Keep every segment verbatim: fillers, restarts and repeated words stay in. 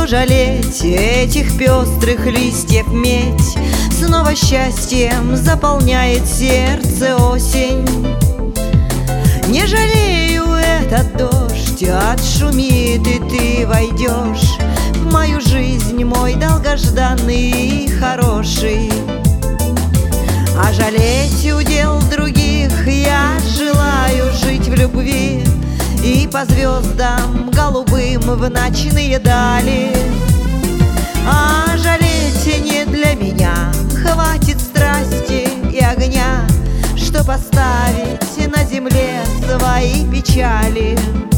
жалеть этих пестрых листьев медь? Снова счастьем заполняет сердце осень. Не жалею этот дождь, отшумит, и ты войдешь в мою жизнь, мой долгожданный и хороший. А жалеть удел других я желаю жить в любви и по звездам голубым в ночные дали. А жалеть не для меня, хватит страсти и огня, что поставить на земле свои печали.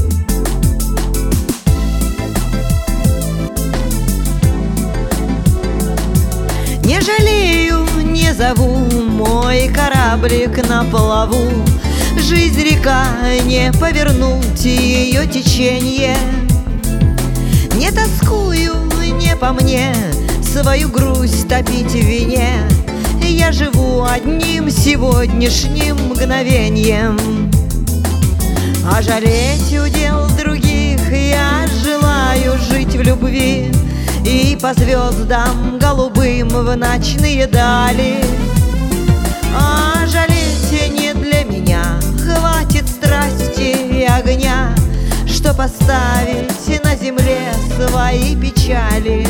Не жалею, не зову мой кораблик на плаву. Жизнь река, не повернуть ее течение. Не тоскую, не по мне свою грусть топить в вине. Я живу одним сегодняшним мгновеньем. А жалеть удел других я желаю жить в любви и по звездам голубым в ночные дали. А жалеть не для меня, хватит страсти и огня, что поставить на земле свои печали.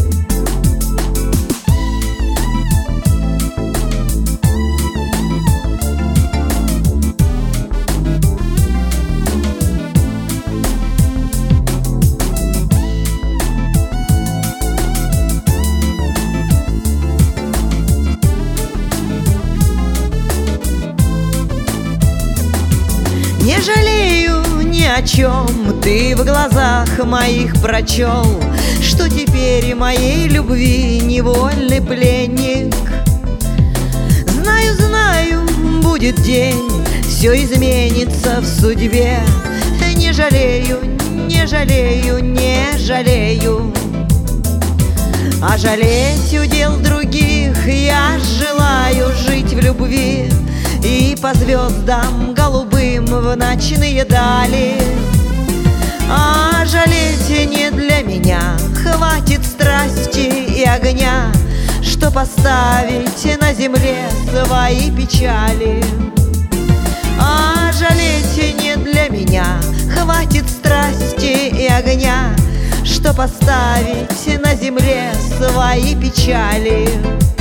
Не жалею ни о чем, ты в глазах моих прочел, что теперь моей любви невольный пленник. Знаю, знаю, будет день, все изменится в судьбе. Не жалею, не жалею, не жалею. А жалеть удел других я желаю жить в любви и по звездам голубым в ночные дали. А жалеть не для меня, хватит страсти и огня, что поставить на земле свои печали. А жалеть не для меня, хватит страсти и огня, что поставить на земле свои печали.